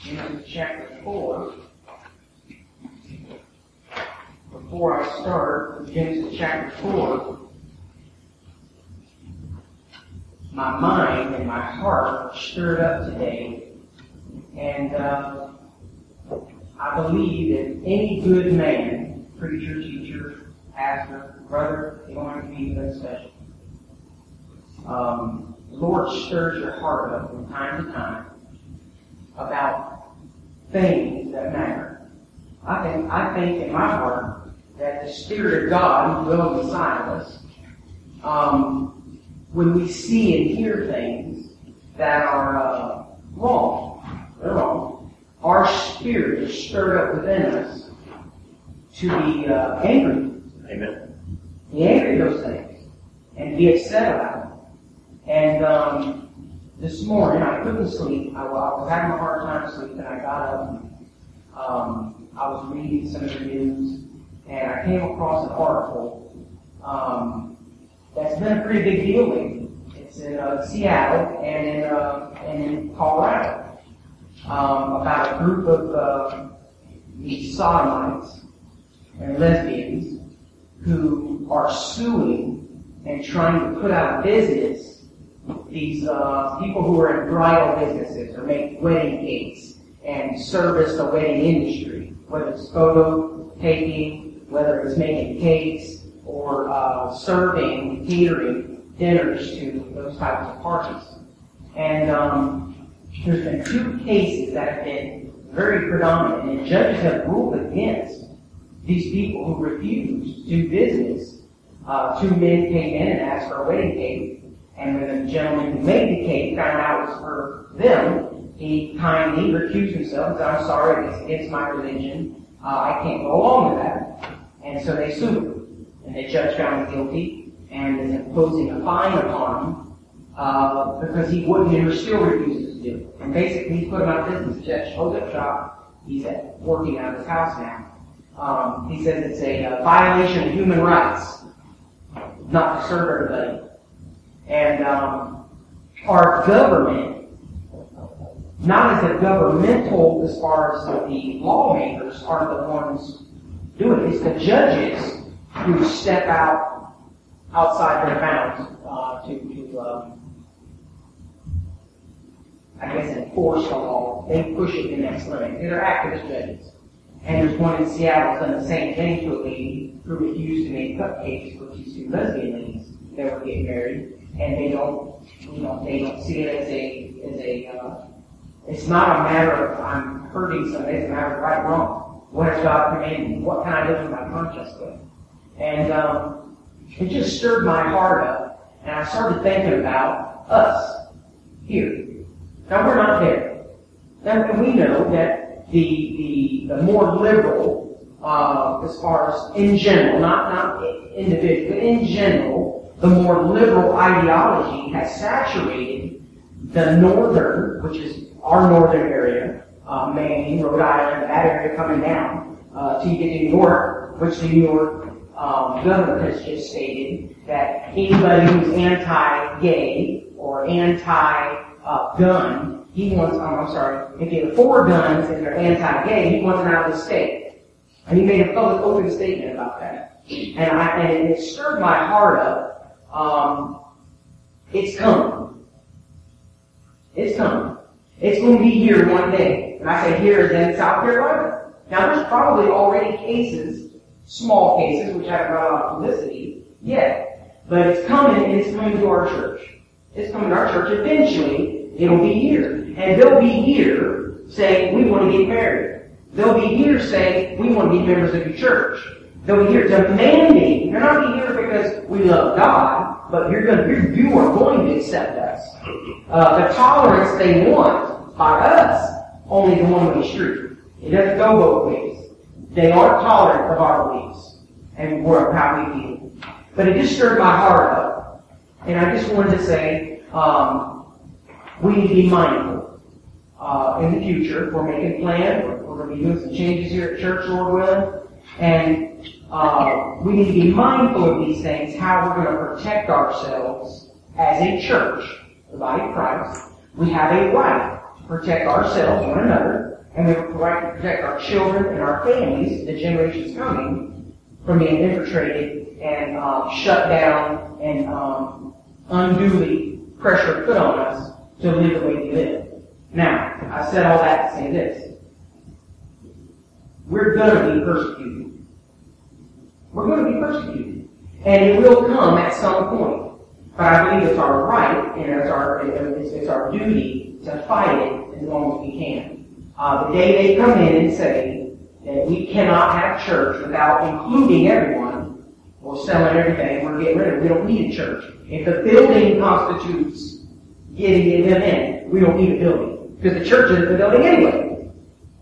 Genesis chapter 4. Before I start with Genesis chapter 4, my mind and my heart are stirred up today, and I believe that any good man, preacher, teacher, pastor, brother, they don't have to be anything special. The Lord stirs your heart up from time to time about things that matter. I think in my heart that the Spirit of God dwells inside of us. When we see and hear things that are wrong, they're wrong, our spirit is stirred up within us to be angry. Amen. Be angry at those things and be upset about them. And this morning I couldn't sleep. I was having a hard time sleeping. I got up and I was reading some of the news, and I came across an article that's been a pretty big deal lately. It's in Seattle and in Colorado about a group of these sodomites and lesbians who are suing and trying to put out of business these people who are in bridal businesses or make wedding cakes and service the wedding industry, whether it's photo taking, whether it's making cakes, or serving, catering dinners to those types of parties. And there's been 2 cases that have been very predominant, and judges have ruled against these people who refuse to do business. 2 men came in and asked for a wedding cake, and when the gentleman who made the cake found out it was for them, he kindly recused himself and said, "I'm sorry, it's against my religion. I can't go along with that." And so they sued him. And the judge found him guilty and is imposing a fine upon him because he wouldn't or still refuses to do it. And basically he put him out of business. The judge closed up shop. He's working out of his house now. He says it's a violation of human rights not to serve everybody. And our government, not as a governmental as far as the lawmakers are the ones doing it. It's the judges who step outside their bounds to I guess, enforce the law. They push it to the next limit. They're activist judges. And there's one in Seattle that's done the same thing to a lady who refused to make cupcakes for these 2 lesbian ladies that were getting married, and they don't see it as a it's not a matter of I'm hurting somebody, it's a matter of right or wrong. What has God commanded me? What can I live with my conscience with? And it just stirred my heart up, and I started thinking about us here. Now we're not there. And we know that the more liberal, as far as in general, not individual, but in general, the more liberal ideology has saturated the northern, which is our northern area, Maine, Rhode Island, that area coming down, till you get to New York, which the New York governor has just stated that anybody who's anti-gay or anti-gun, he wants, if they're for guns and they're anti-gay, he wants them out of the state. And he made a public open statement about that. And it stirred my heart up. It's coming. It's coming. It's going to be here one day. And I say here is in South Carolina. Now there's probably already cases, small cases, which haven't got a lot of publicity yet. But it's coming, and it's coming to our church. It's coming to our church. Eventually, it'll be here. And they'll be here saying, we want to get married. They'll be here saying, we want to be members of your church. They'll be here demanding. They're not here because we love God, but you are going to accept us. The tolerance they want by us, only the one-way street. It doesn't go both ways. They are tolerant of our beliefs and how we feel. But it just stirred my heart up. And I just wanted to say, we need to be mindful. In the future, we're making plans. We're going to be doing some changes here at church, Lord willing. And we need to be mindful of these things, how we're going to protect ourselves as a church, the body of Christ. We have a right to protect ourselves, one another, and we have a right to protect our children and our families, the generations coming, from being infiltrated and shut down and unduly pressure put on us to live the way we live. Now, I said all that to say this. We're going to be persecuted. We're going to be persecuted. And it will come at some point. But I believe it's our right and it's our duty to fight it as long as we can. The day they come in and say that we cannot have church without including everyone, we're selling everything, we're getting rid of it. We don't need a church. If the building constitutes getting them in, we don't need a building. Because the church is the building anyway.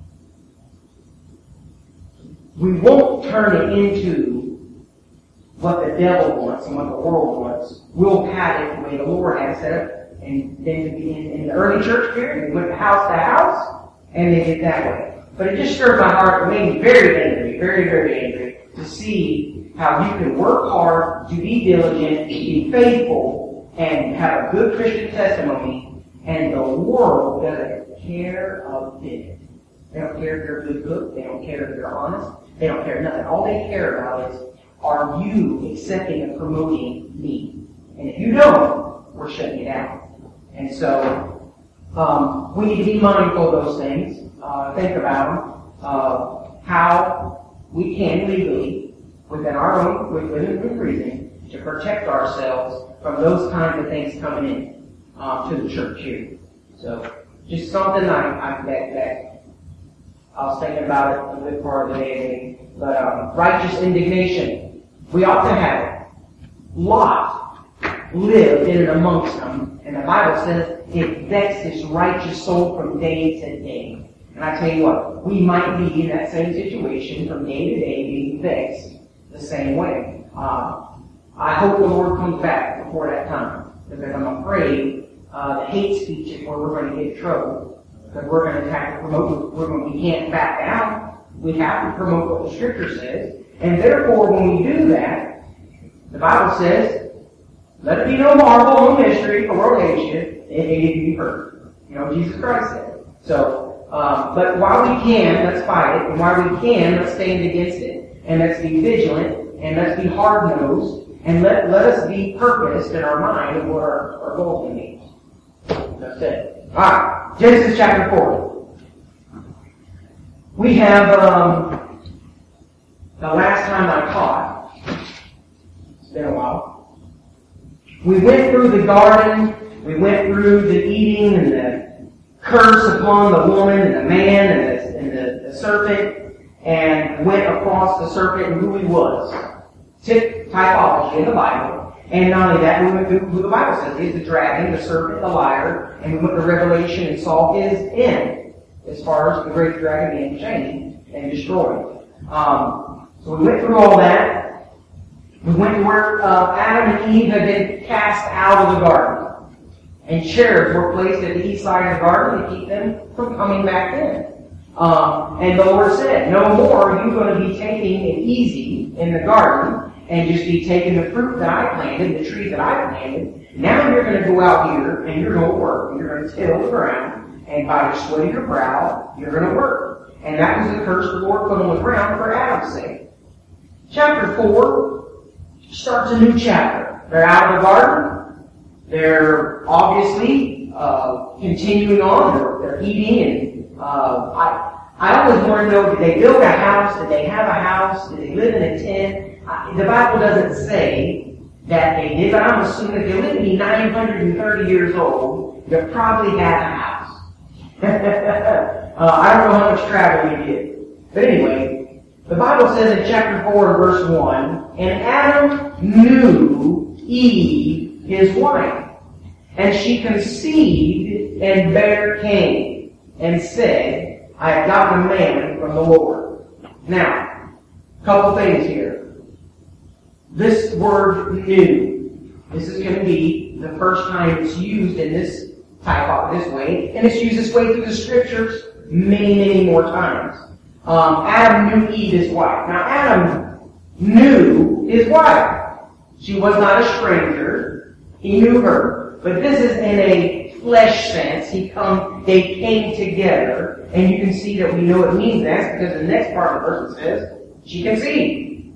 We won't turn it into what the devil wants and what the world wants. We'll have it the way the Lord has set up. And then in the early church period, we went house to house, and they did that way. But it just stirred my heart. It made me very angry, very, very angry, to see how you can work hard, to be diligent, to be faithful, and have a good Christian testimony, and the world doesn't care a bit. They don't care if you're a good cook. They don't care if you're honest. They don't care nothing. All they care about is, are you accepting and promoting me? And if you don't, we're shutting you down. And so, we need to be mindful of those things. Think about them. How we can legally, within our own, within reason, to protect ourselves from those kinds of things coming in to the church here. So, just something that I was thinking about it a bit part of the day. But righteous indignation, we ought to have it. Lot lived in and amongst them, and the Bible says it vexed his righteous soul from day to day. And I tell you what, we might be in that same situation from day to day, being vexed the same way. I hope the Lord comes back before that time, because I'm afraid the hate speech is where we're going to get in trouble, because we're going to have to promote. We can't back down. We have to promote what the Scripture says, and therefore, when we do that, the Bible says, "Let it be no marvel, no mystery, for world hatred, it may be perfect." You know, Jesus Christ said. So, but while we can, let's fight it, and while we can, let's stand against it, and let's be vigilant, and let's be hard-nosed, and let us be purposed in our mind of what our goal means. That's it. All right, Genesis chapter 4. We have the last time I taught. It's been a while. We went through the garden. We went through the eating and the curse upon the woman and the man and the serpent, and went across the serpent and who he was. Typology in the Bible. And not only that, we went through who the Bible says is the dragon, the serpent, the liar, and we went to Revelation and saw his end, as far as the great dragon being chained and destroyed. So we went through all that. We went to where Adam and Eve had been cast out of the garden. And cherubs were placed at the east side of the garden to keep them from coming back in. And the Lord said, no more are you going to be taking it easy in the garden and just be taking the fruit that I planted, the tree that I planted. Now you're going to go out here and you're going to work. You're going to till the ground, and by the sweat of your brow, you're going to work. And that was the curse the Lord put on the ground for Adam's sake. Chapter 4 starts a new chapter. They're out of the garden. They're obviously continuing on. They're eating, and I always want to know, did they build a house? Did they have a house? Did they live in a tent? The Bible doesn't say that they did, but I'm assuming if they lived to be 930 years old, they probably had a house. I don't know how much travel you did. But anyway, the Bible says in chapter 4 and verse 1, and Adam knew Eve, his wife, and she conceived and bare Cain, and said, I have gotten a man from the Lord. Now, a couple things here. This word knew. This is going to be the first time it's used in this type of this way, and it's used this way through the Scriptures many, many more times. Adam knew Eve, his wife. Now, Adam knew his wife. She was not a stranger. He knew her. But this is in a flesh sense. They came together, and you can see that we know it means that because the next part of the verse says, she conceived.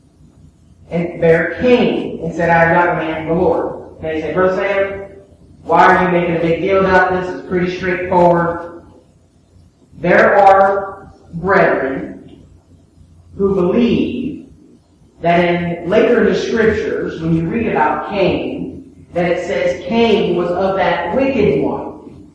And bare Cain, and said, I got a man from the Lord. And they say, Brother Sam, why are you making a big deal about this? It's pretty straightforward. There are brethren who believe that later in the scriptures, when you read about Cain, that it says Cain was of that wicked one.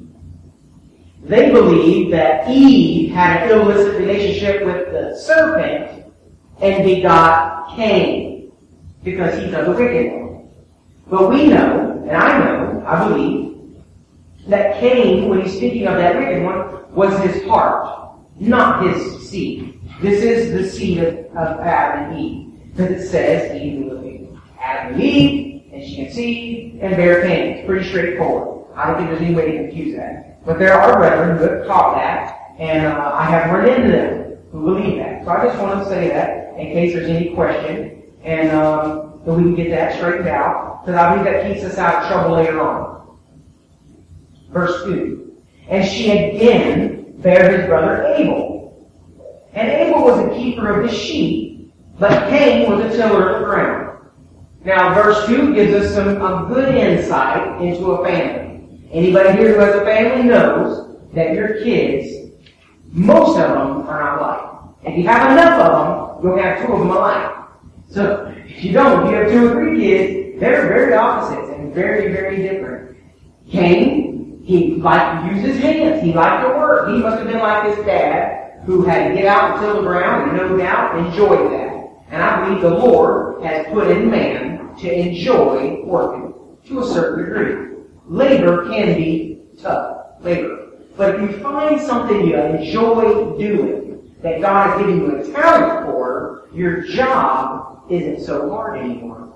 They believe that Eve had an illicit relationship with the serpent and begot Cain because he's of the wicked one. But we know, and I believe, that Cain, when he's speaking of that wicked one, was his heart, not his seed. This is the seed of Adam and Eve. Because it says Eve was Adam and Eve, and she conceived and bare Cain. It's pretty straightforward. I don't think there's any way to confuse that. But there are brethren who have taught that, and I have run into them who believe that. So I just want to say that in case there's any question, and that we can get that straightened out, because I believe that keeps us out of trouble later on. Verse 2. And she again bare his brother Abel. And Abel was a keeper of the sheep, but Cain was a tiller of the ground. Now, verse 2 gives us a good insight into a family. Anybody here who has a family knows that your kids, most of them are not alike. If you have enough of them, you'll have two of them alike. So, if you don't, if you have 2 or 3 kids, they're very opposites and very, very different. Cain, he liked to use his hands. He liked to work. He must have been like his dad, who had to get out and till the ground and no doubt enjoyed that. And I believe the Lord has put in man to enjoy working to a certain degree. Labor can be tough, labor. But if you find something you enjoy doing, that God has given you a talent for, your job isn't so hard anymore.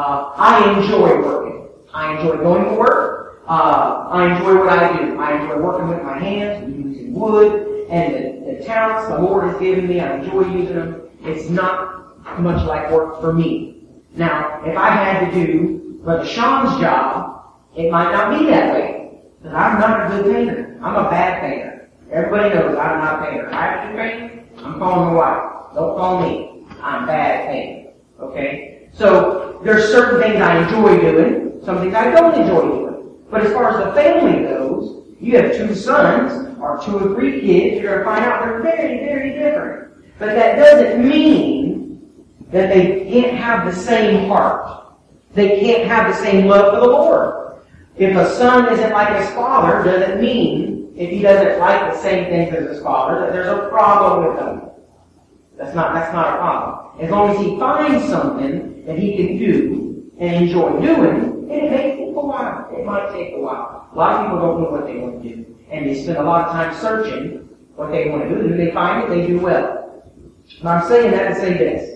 I enjoy working. I enjoy going to work. I enjoy what I do. I enjoy working with my hands, using wood, and the talents the Lord has given me. I enjoy using them. It's not much like work for me. Now, if I had to do Brother Sean's job, it might not be that way. Because I'm not a good painter. I'm a bad painter. Everybody knows I'm not a painter. If I have to paint, I'm calling my wife. Don't call me. I'm bad at painting. Okay? So, there's certain things I enjoy doing, some things I don't enjoy doing. But as far as the family goes, you have 2 sons, or 2 or 3 kids, you're going to find out they're very, very different. But that doesn't mean that they can't have the same heart. They can't have the same love for the Lord. If a son isn't like his father, doesn't mean, if he doesn't like the same things as his father, that there's a problem with him. That's not a problem. As long as he finds something that he can do and enjoy doing, and it may take a while. It might take a while. A lot of people don't know what they want to do. And they spend a lot of time searching what they want to do. And when they find it, they do well. But I'm saying that to say this.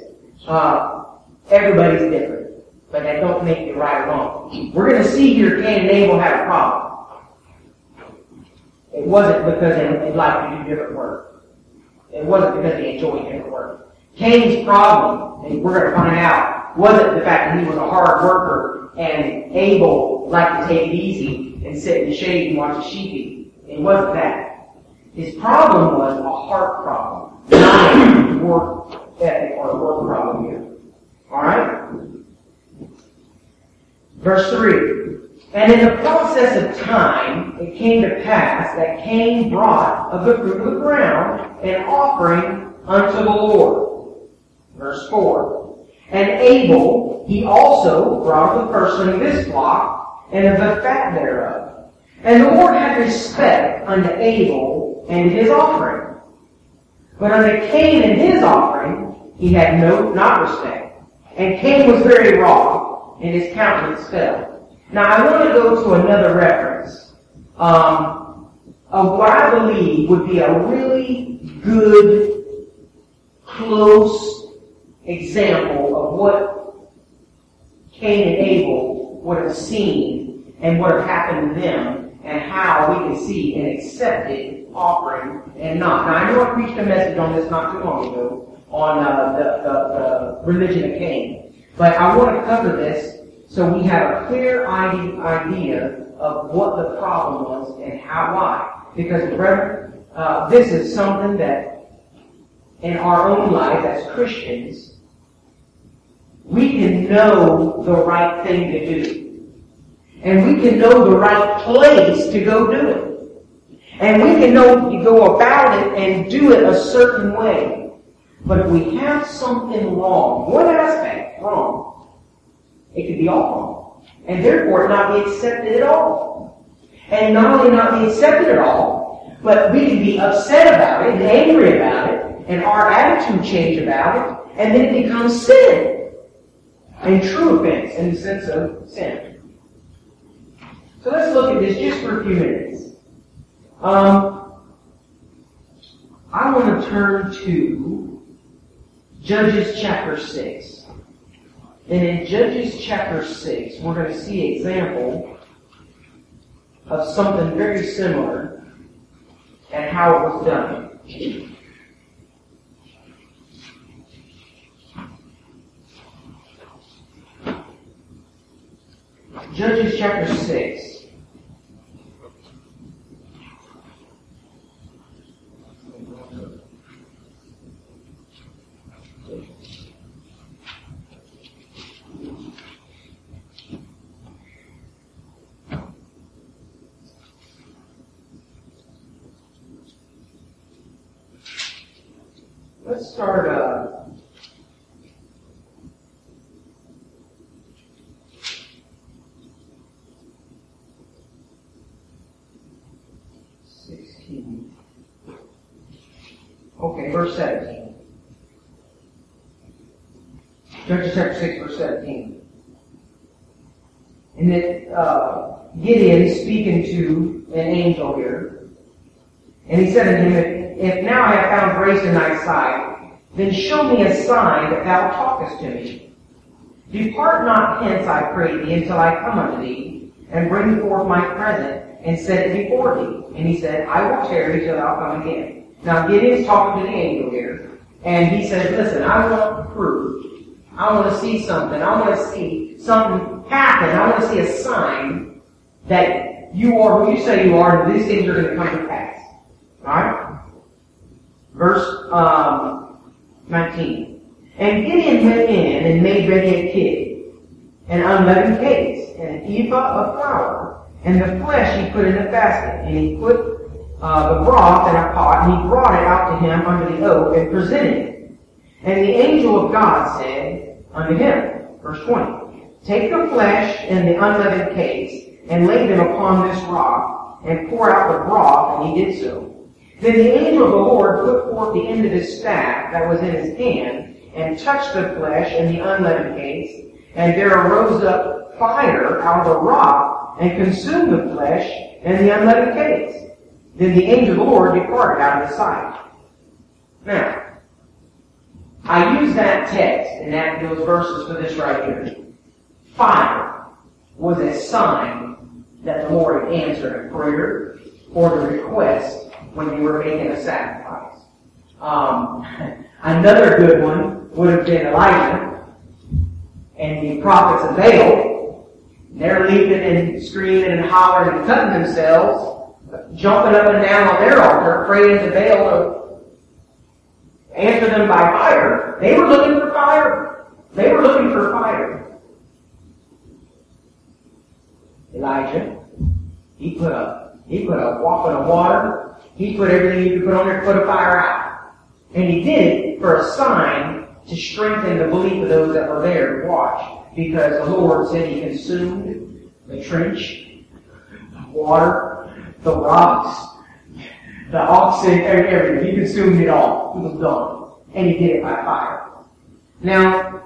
Everybody's different. But that don't make it right or wrong. We're going to see here Cain and Abel had a problem. It wasn't because they liked to do different work. It wasn't because they enjoyed different work. Cain's problem, and we're going to find out, wasn't the fact that he was a hard worker and Abel liked to take it easy and sit in the shade and watch the sheep eat. It wasn't that. His problem was a heart problem, not a work ethic or a work problem here. Alright? Verse 3. And in the process of time, it came to pass that Cain brought of the fruit of the ground an offering unto the Lord. Verse 4. And Abel, he also brought of the firstling of his flock, and of the fat thereof. And the Lord had respect unto Abel and his offering. But unto Cain and his offering, he had not respect. And Cain was very wroth, and his countenance fell. Now I want to go to another reference of what I believe would be a really good, close example of what Cain and Abel would have seen and what have happened to them, and how we can see an accepted offering and not. Now I know I preached a message on this not too long ago on the religion of Cain, but I want to cover this so we have a clear idea of what the problem was and why. Because, brethren, this is something that in our own life as Christians, we can know the right thing to do. And we can know the right place to go do it. And we can know to go about it and do it a certain way. But if we have something wrong, one aspect wrong, it could be all wrong. And therefore not be accepted at all. And not only not be accepted at all, but we can be upset about it and angry about it, and our attitude change about it, and then it becomes sin. And true offense in the sense of sin. So let's look at this just for a few minutes. I want to turn to Judges chapter 6. And in Judges chapter 6, we're going to see an example of something very similar and how it was done. Judges chapter 6. Let's start verse 17. Judges chapter 6, verse 17. And that Gideon speaking to an angel here, and he said unto him, If now I have found grace in thy sight, then show me a sign that thou talkest to me. Depart not hence, I pray thee, until I come unto thee, and bring forth my present, and set it before thee. And he said, I will tarry till thou come again. Now Gideon's talking to the angel here, and he says, listen, I want proof. I want to see something. I want to see something happen. I want to see a sign that you are who you say you are, and these things are going to come to pass. Alright? Verse 19. And Gideon went in and made ready a kid, an unleavened cakes, and an ephah of flour, and the flesh he put in a basket, and he put the broth in a pot, and he brought it out to him under the oak, and presented it. And the angel of God said unto him, verse 20, Take the flesh and the unleavened cakes, and lay them upon this rock, and pour out the broth, and he did so. Then the angel of the Lord put forth the end of his staff that was in his hand, and touched the flesh and the unleavened cakes, and there arose up fire out of the rock, and consumed the flesh and the unleavened cakes. Then the angel of the Lord departed out of his sight. Now, I use that text and those verses for this right here. Fire was a sign that the Lord had answered a prayer or the request when you were making a sacrifice. Another good one would have been Elijah and the prophets of Baal. They're leaping and screaming and hollering and cutting themselves, jumping up and down on their altar, praying to Baal to answer them by fire. They were looking for fire. They were looking for fire. Elijah, he put a whopping of water. He put everything he could put on there to put a fire out. And he did it for a sign to strengthen the belief of those that were there to watch. Because the Lord said he consumed the trench, the water, the rocks, the oxen, everything. He consumed it all. It was done. And he did it by fire. Now,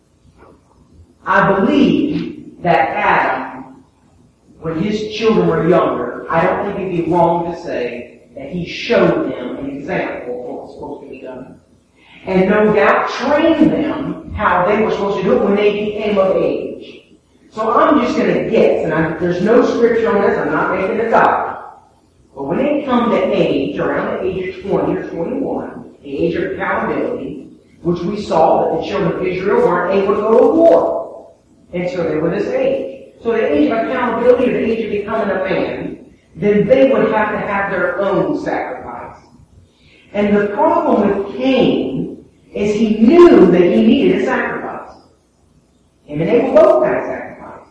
I believe that Adam, when his children were younger, I don't think it'd be wrong to say that he showed them an example of what was supposed to be done. And no doubt trained them how they were supposed to do it when they became of age. So I'm just going to guess, and there's no scripture on this, I'm not making this up. But when they come to age, around the age of 20 or 21, the age of accountability, which we saw that the children of Israel weren't able to go to war until they were this age. So the age of accountability, or the age of becoming a man, then they would have to have their own sacrifice. And the problem with Cain is he knew that he needed a sacrifice. Him and Abel both had a sacrifice.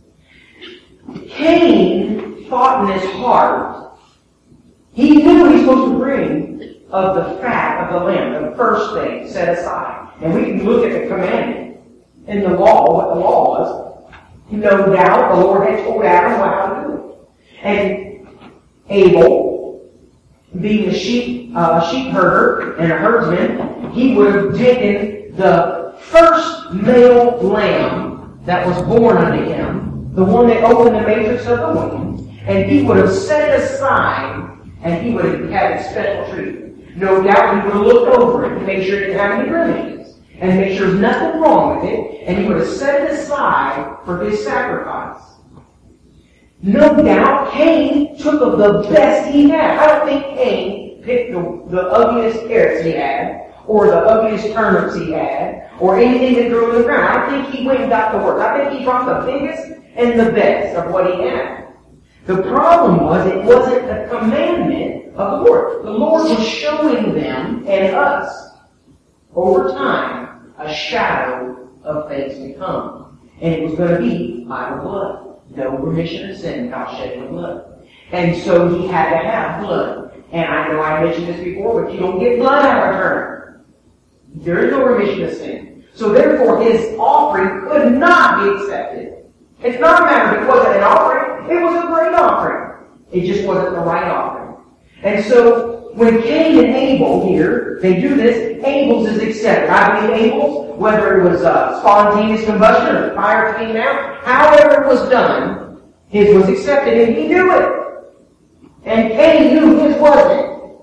Cain thought in his heart, he knew he was supposed to bring of the fat of the lamb, the first thing set aside. And we can look at the commandment in the law, what the law was. No doubt the Lord had told Adam how to do it. And Abel, being a sheep herder and a herdsman, he would have taken the first male lamb that was born unto him, the one that opened the matrix of the womb, and he would have set it aside, and he would have had a special treatment. No doubt he would have looked over it to make sure it didn't have any blemishes, and make sure there's nothing wrong with it, and he would have set it aside for his sacrifice. No doubt Cain took of the best he had. I don't think Cain picked the ugliest carrots he had, or the ugliest turnips he had, or anything that grew in the ground. I don't think he went and got the worst. I think he brought the biggest and the best of what he had. The problem was it wasn't a commandment of the Lord. The Lord was showing them and us over time a shadow of things to come. And it was going to be by the blood. No remission of sin without shedding of blood. And so he had to have blood. And I know I mentioned this before, but you don't get blood out of return. There is no remission of sin. So therefore his offering could not be accepted. It's not a matter of it wasn't an offering. It was a great offering. It just wasn't the right offering. And so when Cain and Abel here, they do this, Abel's is accepted. I believe Abel's, whether it was spontaneous combustion or the fire came out, however it was done, his was accepted and he knew it. And Cain knew his wasn't.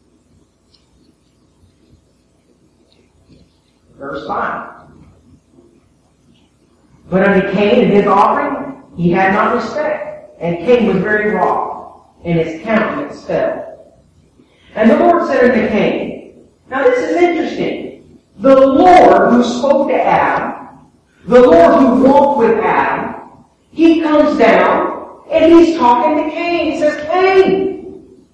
Verse 5. But unto Cain and his offering, he had not respect. And Cain was very wroth, and his countenance fell. And the Lord said unto Cain, now this is interesting. The Lord who spoke to Adam, the Lord who walked with Adam, he comes down and he's talking to Cain. He says, Cain!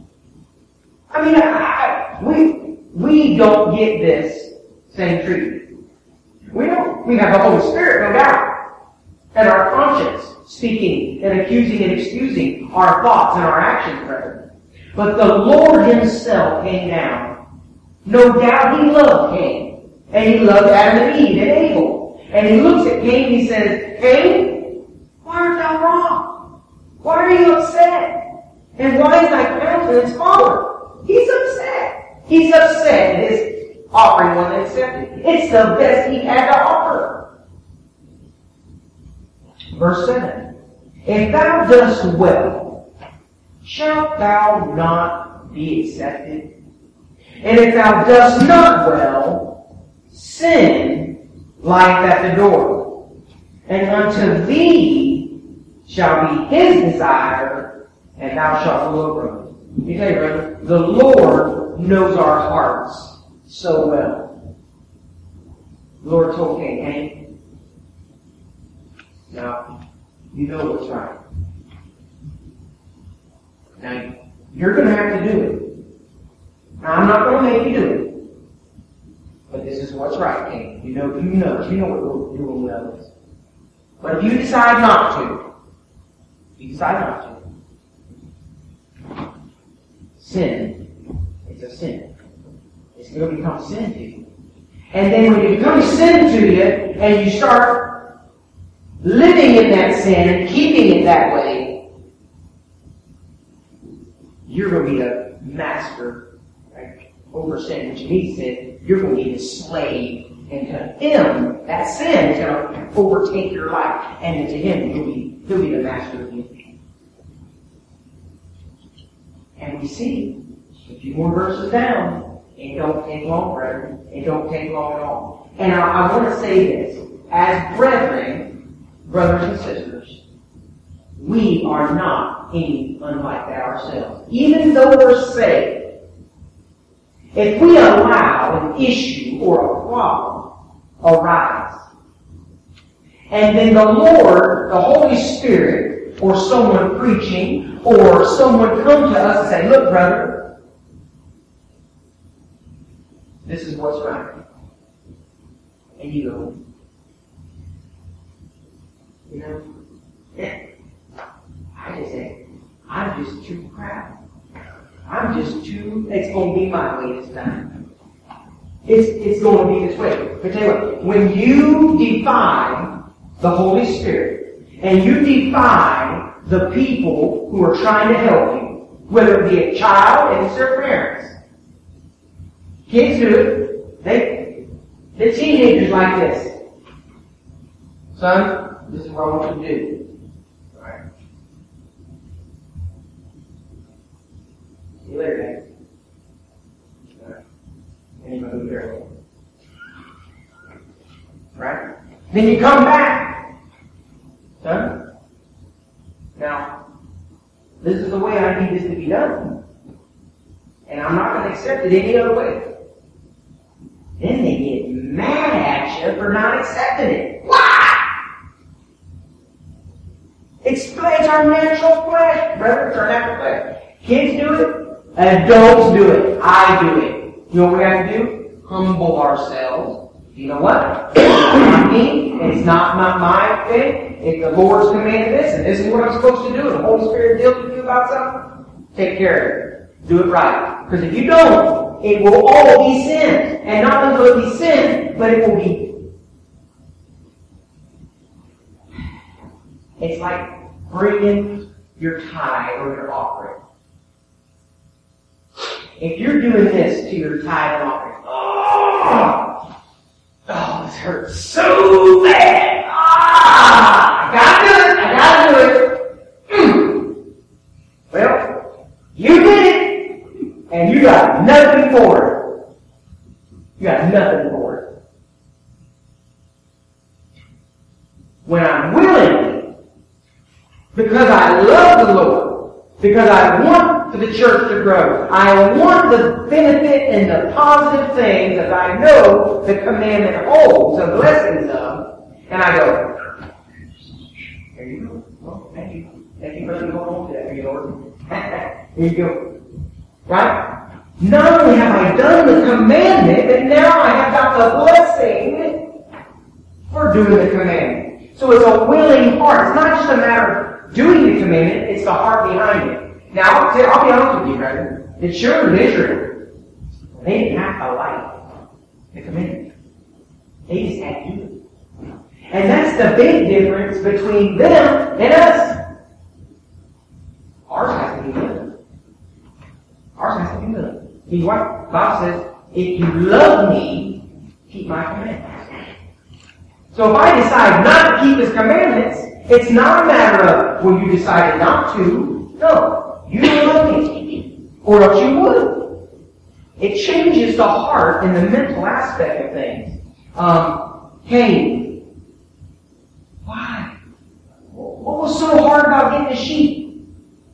I mean, we don't get this same treatment. We don't. We have the Holy Spirit, no doubt. And our conscience speaking and accusing and excusing our thoughts and our actions, brethren. But the Lord himself came down. No doubt he loved Cain. And he loved Adam and Eve and Abel. And he looks at Cain and he says, Cain, why art thou wroth? Why are you upset? And why is thy countenance fallen? He's upset. He's upset that his offering wasn't accepted. It's the best he had to offer. Verse 7. If thou dost well, shalt thou not be accepted? And if thou dost not well, sin lieth at the door. And unto thee shall be his desire, and thou shalt rule over him. Let me tell you, brother, the Lord knows our hearts so well. The Lord told Cain, now, you know what's right. Now, you're going to have to do it. Now, I'm not going to make you do it. But this is what's right, Cain. You know what we're doing with others. But if you decide not to, sin is a sin. It's going to become sin to you. And then when it becomes sin to you, and you start living in that sin and keeping it that way, you're going to be a master over sin, which means sin. You're going to be a slave. And to him, that sin is going to overtake your life. And to him, he'll be the master of you. And we see a few more verses down. It don't take long, brethren. It don't take long at all. And I want to say this. As brethren, brothers and sisters, we are not any unlike that ourselves. Even though we're saved, if we allow an issue or a problem arise, And then the Lord, the Holy Spirit, or someone preaching, or someone come to us and say, look, brother, this is what's right. And you go, yeah. I just say, I'm just too proud. It's going to be my way this time. It's going to be this way. But tell you what, when you defy the Holy Spirit, and you defy the people who are trying to help you, whether it be a child and it's their parents, kids do it. The teenagers like this. Son, this is what I want you to do. Alright. See you later, man. Alright. And you move there. Right? Then you come back. Son? Now, this is the way I need this to be done. And I'm not going to accept it any other way. Then they get mad at you for not accepting it. Why? It's our natural flesh, brother. It's our natural flesh. Kids do it. Adults do it. I do it. You know what we have to do? Humble ourselves. You know what? It's not me. It's not my thing. If the Lord's commanded this, and this is what I'm supposed to do, and the Holy Spirit deals with you about something, take care of it. Do it right. Because if you don't, it will all be sin. And not only will it be sin, but it will be... It's like bringing your tithe or your offering. If you're doing this to your tithe and offering, oh, this hurts so bad. I gotta do it. Well, you did it, and you got nothing for it. You got nothing for it. When I'm willing, because I love the Lord, because I want for the church to grow, I want the benefit and the positive things that I know the commandment holds, the blessings of, and I go, there you go. Well, thank you. Thank you for going home today, for you, Lord. There you go. Right? Not only have I done the commandment, but now I have got the blessing for doing the commandment. So it's a willing heart. It's not just a matter of doing the commandment, it's the heart behind it. Now, I'll be honest with you, brother. The children of Israel, they didn't have to like the commandment. They just had to do it. And that's the big difference between them and us. Ours has to be done. Ours has to be done. See what? God says, if you love me, keep my commandments. So if I decide not to keep His commandments, it's not a matter of, well, you decided not to. No, you don't love me. Or else you would. It changes the heart and the mental aspect of things. Cain. Why? What was so hard about getting a sheep?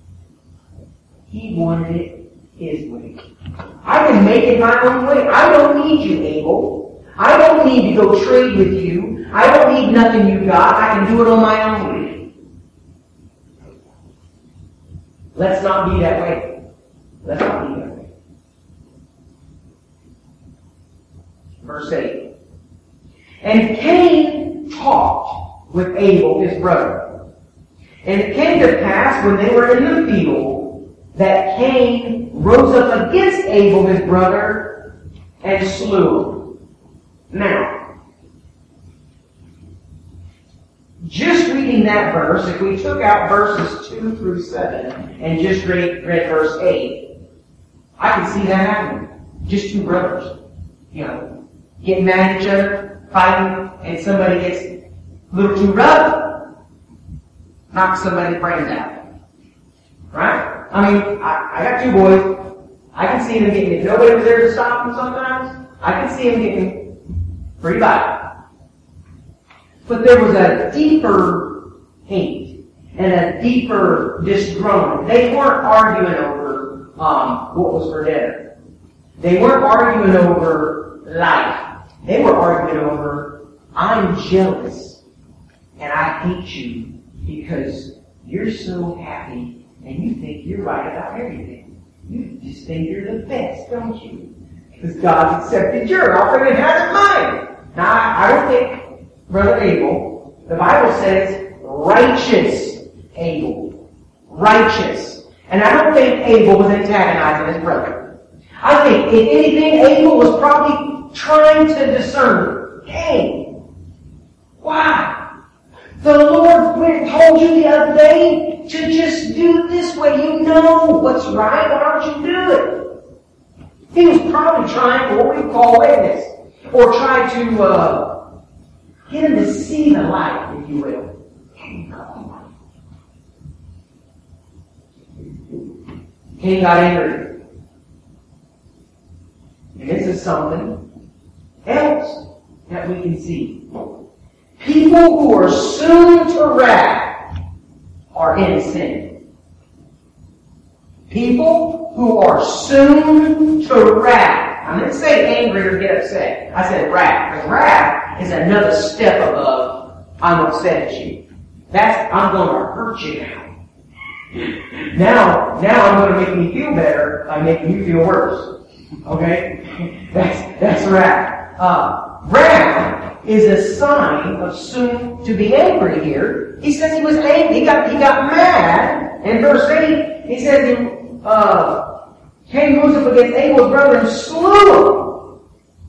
He wanted it his way. I can make it my own way. I don't need you, Abel. I don't need to go trade with you. I don't need nothing you got. I can do it on my own. Let's not be that way. Let's not be that way. Verse 8. And Cain talked with Abel, his brother. And it came to pass, when they were in the field, that Cain rose up against Abel, his brother, and slew him. Now, just reading that verse, if we took out verses 2 through 7 and just read verse 8, I could see that happening. Just two brothers, getting mad at each other, fighting, and somebody gets a little too rough, knock somebody's brains out. Right? I mean, I got two boys. I can see them getting, if nobody was there to stop them sometimes, I can see them getting pretty bad. But there was a deeper hate and a deeper disgruntlement. They weren't arguing over what was for dinner. They weren't arguing over life. They were arguing over, I'm jealous And I hate you because you're so happy and you think you're right about everything. You just think you're the best, don't you? Because God's accepted your offering and hasn't mine. Now, I don't think Brother Abel, the Bible says righteous Abel. Righteous. And I don't think Abel was antagonizing his brother. I think, if anything, Abel was probably trying to discern. Hey, why? The Lord told you the other day to just do it this way. You know what's right. Why don't you do it? He was probably trying for what we call witness. Or try to get him to see the light, if you will. Cain got angry. And this is something else that we can see. People who are soon to wrath are in sin. People who are soon to wrath. I didn't say angry or get upset. I said wrath. Because wrath is another step above I'm upset at you. That's I'm going to hurt you now. Now I'm going to make me feel better by making you feel worse. Okay? That's wrath. Wrath is a sign of soon to be angry here. He says he was angry. He got mad. In verse 8, he says Cain rose up against Abel's brother and slew him.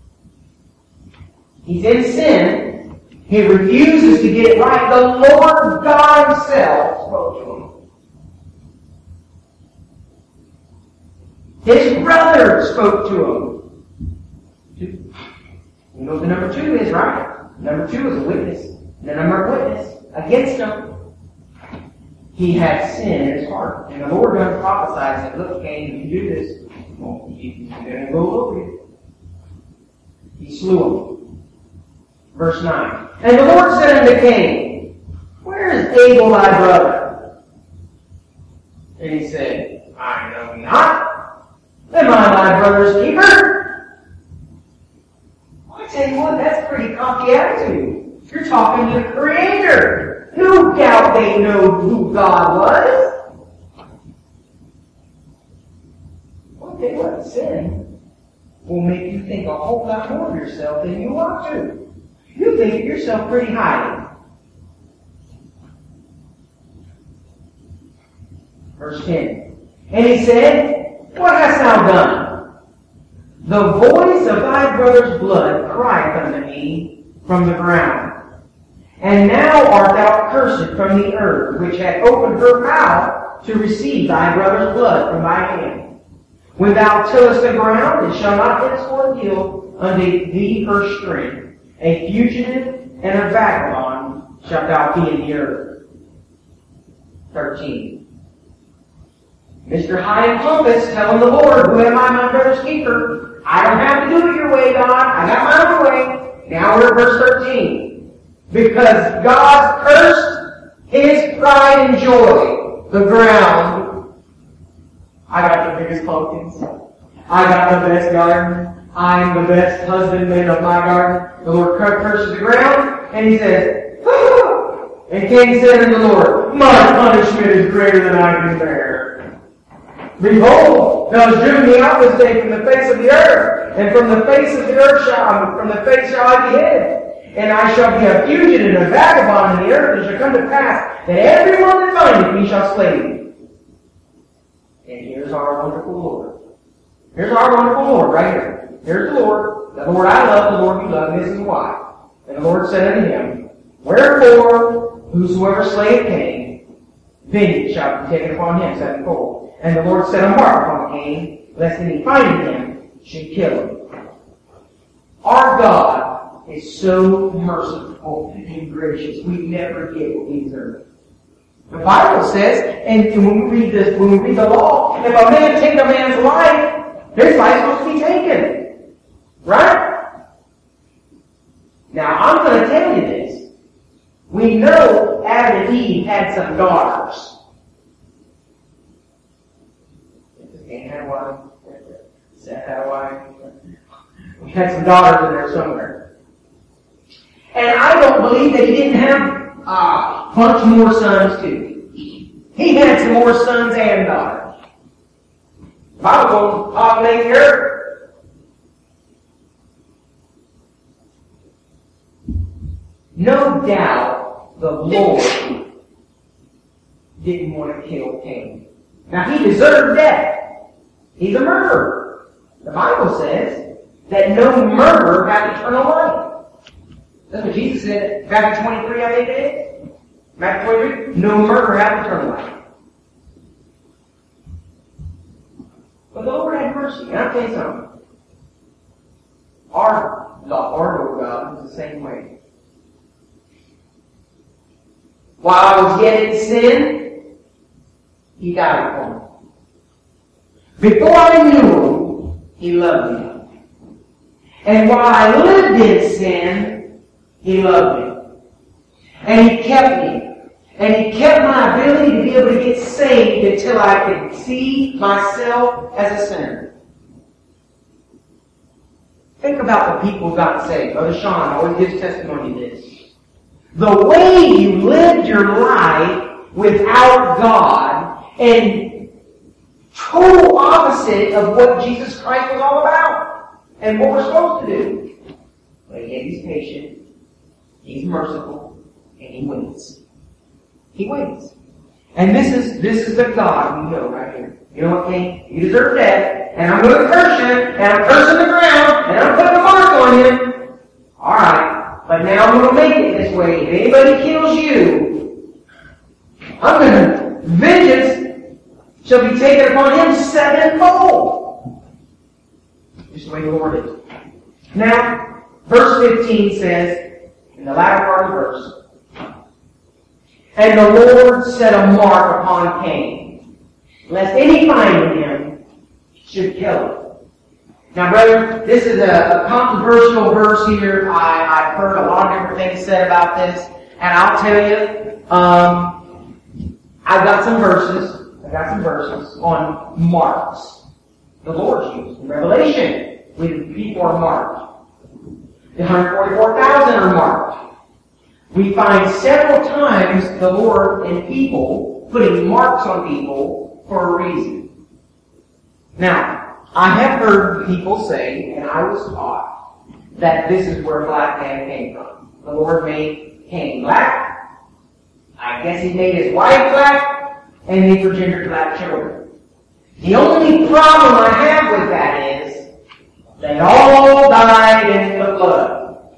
He's in sin. He refuses to get it right. The Lord God Himself spoke to him. His brother spoke to him. You know what the number 2 is, right? Number 2 is a witness. The number of witness against him. He had sin in his heart. And the Lord God prophesied and said, look, Cain, if you do this, he's going to go over you. He slew him. Verse 9. And the Lord said unto Cain, where is Abel thy brother? And he said, I know not. Am I thy brother's keeper? I tell you what, that's a pretty cocky attitude. You're talking to the Creator. No doubt they know who God was. I'll tell you what, sin will make you think a whole lot more of yourself than you ought to. You think of yourself pretty highly. Verse 10. And he said, what hast thou done? The voice of thy brother's blood crieth unto me from the ground. And now art thou cursed from the earth, which hath opened her mouth to receive thy brother's blood from thy hand. When thou tillest the ground, it shall not henceforth yield unto thee her strength. A fugitive and a vagabond shalt thou be in the earth. 13. Mr. High and Pompous, telling the Lord, who am I, my brother's keeper? I don't have to do it your way, God. I got my own way. Now we're at verse 13. Because God cursed his pride and joy, the ground. I got the biggest pumpkins. I got the best garden. I'm the best husbandman of my garden. The Lord curses the ground, and he says, ah! And Cain said unto the Lord, my punishment is greater than I can bear. Behold, thou hast driven me out this day from the face of the earth, and from the face of the earth shall I be hid. And I shall be a fugitive and a vagabond in the earth. It shall come to pass that everyone that findeth me shall slay me. And here's our wonderful Lord. Here's our wonderful Lord right here. Here's the Lord. The Lord I love, the Lord you love, and this is why. And the Lord said unto him, wherefore, whosoever slayeth Cain, vengeance shall be taken upon him sevenfold. And the Lord set a mark upon Cain, lest any finding him should kill him. Our God is so merciful and gracious. We never get what we deserve. The Bible says, and when we read the law, if a man take a man's life, his life's supposed to be taken. Right? Now, I'm going to tell you this. We know Adam and Eve had some daughters. Cain had one. Seth had a wife. We had some daughters in there somewhere. And I don't believe that he didn't have a bunch more sons too. He had some more sons and daughters. The Bible won't populate the earth. No doubt the Lord didn't want to kill Cain. Now he deserved death. He's a murderer. The Bible says that no murderer hath eternal life. That's what Jesus said. Matthew 23, I think it is. Matthew 23, no murderer hath eternal life. But the Lord had mercy. And I'll tell you something. Our Lord God is the same way. While I was yet in sin, He died for me. Before I knew Him, He loved me. And while I lived in sin, He loved me. And He kept me. And He kept my ability to be able to get saved until I could see myself as a sinner. Think about the people who got saved. Brother Sean always gives testimony to this. The way you lived your life without God and total opposite of what Jesus Christ was all about and what we're supposed to do. But yet He's patient, He's merciful, and He wins. He wins. And this is the God we know right here. You know what, King? You deserve death, and I'm going to curse you, and I'm cursing the ground, and I'm putting a mark on you. Alright, but now I'm going to make it this way. If anybody kills you, I'm going to, vengeance shall be taken upon him sevenfold. Just the way the Lord is. Now, verse 15 says, in the latter part of the verse, and the Lord set a mark upon Cain, lest any finding him should kill him. Now, brother, this is a controversial verse here. I've heard a lot of different things said about this, and I'll tell you, I've got some verses on marks. The Lord's used in Revelation when people are marked. The 144,000 are marked. We find several times the Lord and people putting marks on people for a reason. Now, I have heard people say, and I was taught, that this is where black man came from. The Lord made Cain black. I guess He made his wife black, and He progendered black children. The only problem I have with that is, they all died in the flood.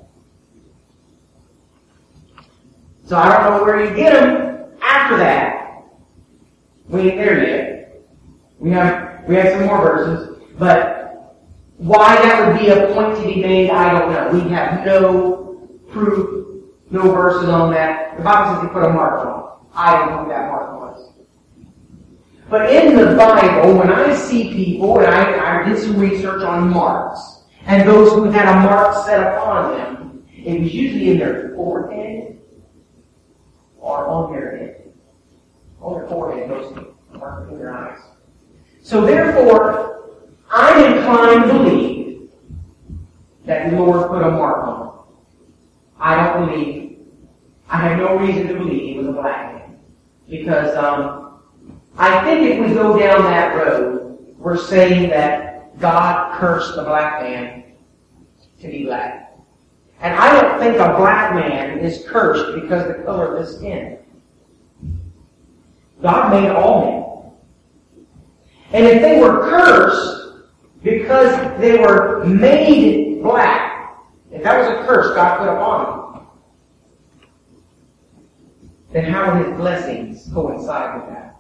So I don't know where you get them after that. We ain't there yet. We have some more verses, but why that would be a point to be made, I don't know. We have no proof, no verses on that. The Bible says He put a mark on it. I don't know who that mark was. But in the Bible, when I see people, and I did some research on marks, and those who had a mark set upon them, it was usually in their forehead, or on their head. On their forehead, mostly. Or in their eyes. So therefore, I'm inclined to believe that the Lord put a mark on him. I have no reason to believe he was a black man. Because, I think if we go down that road, we're saying that God cursed the black man to be black. And I don't think a black man is cursed because of the color of his skin. God made all men. And if they were cursed because they were made black, if that was a curse God put upon them, then how would His blessings coincide with that?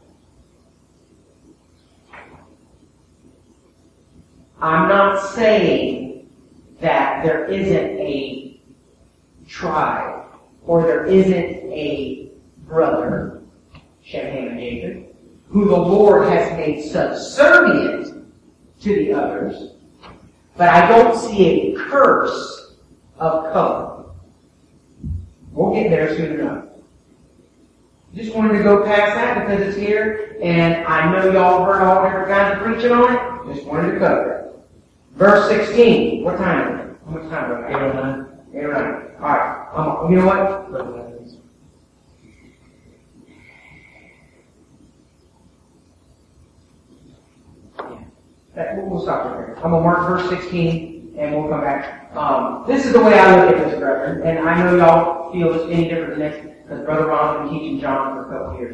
I'm not saying that there isn't a tribe, or there isn't a brother, Shem, Ham, and Japheth, who the Lord has made subservient to the others, but I don't see a curse of color. We'll get there soon enough. Just wanted to go past that because it's here, and I know y'all heard all different kinds of preaching on it. Just wanted to cover it. Verse 16. What time is it? How much time do I have? 8:09. 8:09. Alright. You know what? We'll stop right here. I'm going to mark verse 16, and we'll come back. This is the way I look at this, brethren, and I know y'all feel it's any different than this, because Brother Ron's been teaching John for a couple years.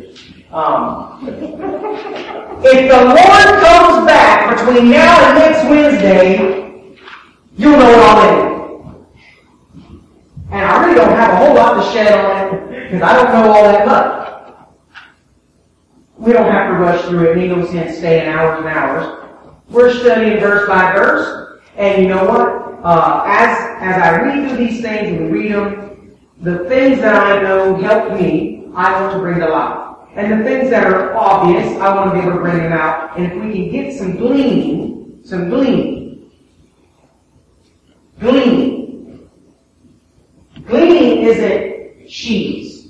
If the Lord comes back between now and next Wednesday, you'll know it already. And I really don't have a whole lot to shed on it, because I don't know all that much. We don't have to rush through it. Ain't no sense staying hours and hours. We're studying verse by verse, and you know what? As I read through these things and we read them, the things that I know help me, I want to bring to light. And the things that are obvious, I want to be able to bring them out. And if we can get some gleaning. Gleaning isn't sheaves.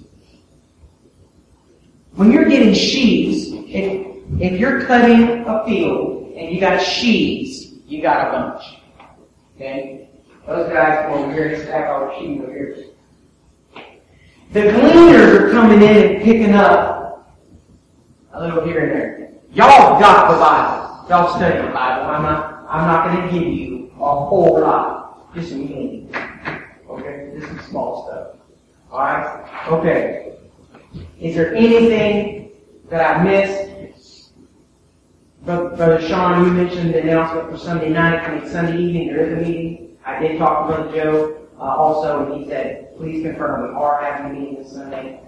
When you're getting sheaves, if you're cutting a field and you got sheaves, you got a bunch. Okay? Those guys come over here and stack all the sheaves over here. The gleaners are coming in and picking up a little here and there. Y'all got the Bible. Y'all study the Bible. I'm not going to give you a whole lot. Just some gleaning. Okay? This is small stuff. Alright? Okay. Is there anything that I missed? Brother Sean, you mentioned the announcement for Sunday night. Sunday evening there is a meeting. I did talk to Brother Joe also, and he said, please confirm we are having a meeting this Sunday.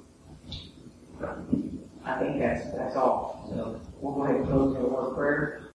I think that's all. So we'll go ahead and close with a word of prayer.